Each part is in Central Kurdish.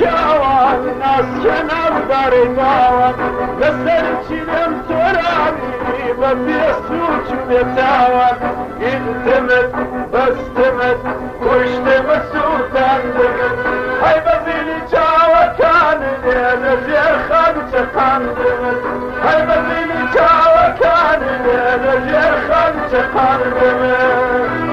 شاوان ناس شنر درقاوان لسر چلم ترابي ببيسوچ بيتاوان قلتمت بستمت كشتمت سوتندمت هاي ببيني جاوة كان نرجع خلق قندمت هاي ببيني جاوة كان نرجع خلق قندمت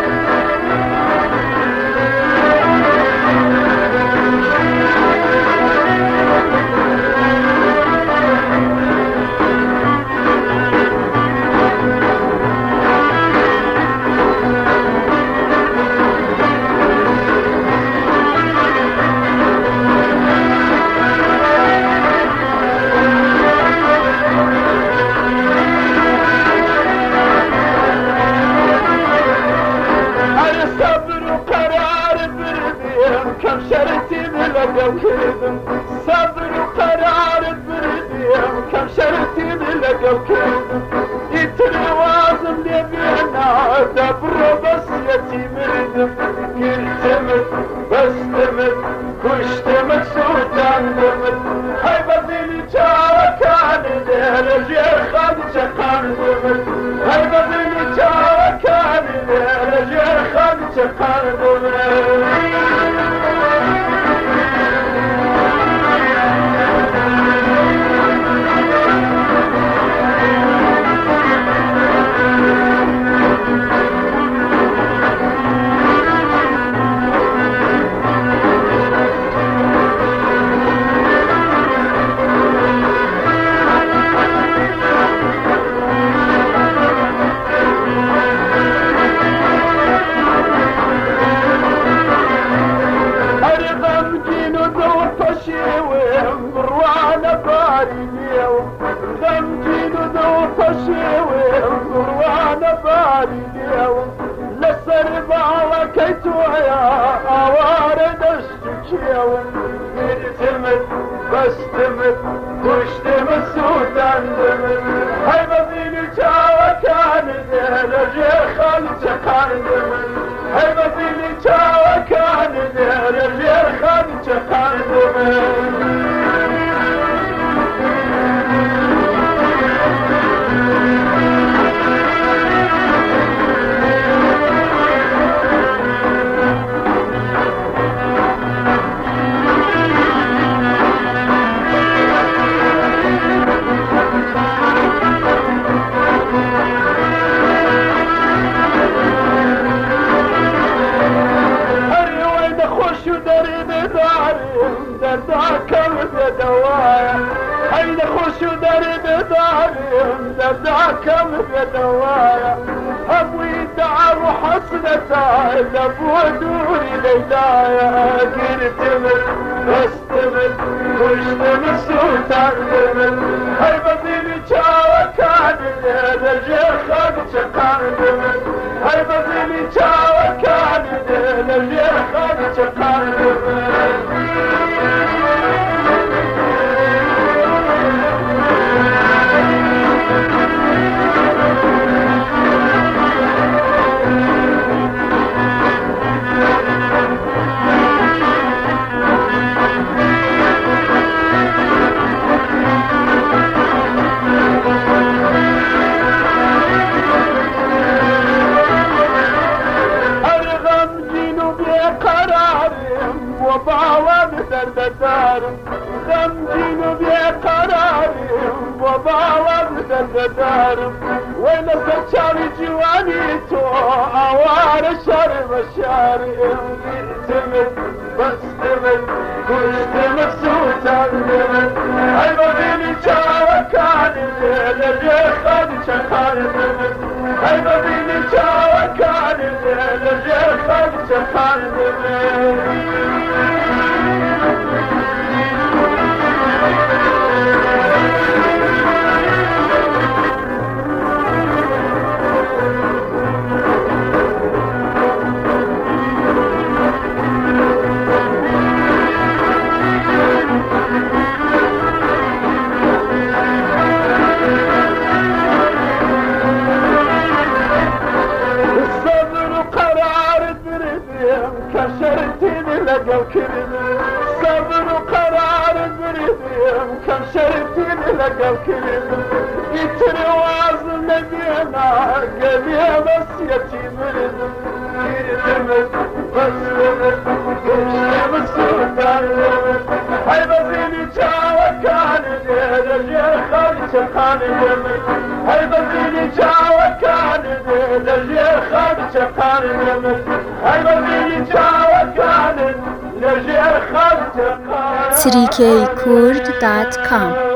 كم شرتي بلقى وكذب صبر وقرار برديم كم شرتي بلقى وكذب يتلوازم لبينا دبر بس يتيم ردم قلتمت بستمت كشتمت سوتندمت هاي بذيلي جاوة كان رجع خدش قندمت هاي بذيلي جاوة كان رجع خدش قندمت لسر بعلكيت ويا أوارد الشكيون قلتمت بستمت كشتمت سوتندمت هاي بذيني جاوة كان رجع خلق قندمت هاي بذيني جاوة كان رجع خلق قندمت درداكم بدوايا حين خش درب دارهم درداكم بدوايا أبوي دعر حسنتا لبو دوري ليلايا قلتمت بستمت كشتمت سوتندمت هاي بذيني جاوة كان رجع خدش قندمت هاي بذيني جاوة كان رجع خدش قندمت وبعوض دردارم غمجين بقرارم وبعوض دردارم وين سشاري جوانيتو اوار شرب شارم قلتمت بستمت كشتمت سوتندمت هاي بذيني جاوة كان رجع خدش قندمت هاي بذيني جاوة كان رجع خدش قندمت كسرتني لقى الكلمة كردم كم شرفتين لقل كردم يترواز نبينا قلبي بس يتيمردم كردم بس كشتم السلطان هاي بزيني جاوكان لجي خالي شخان دمي هاي بزيني جاوكان لجي خالي شخان دمي هاي بزيني جاوكان لجي خالي شخان trikkurd.com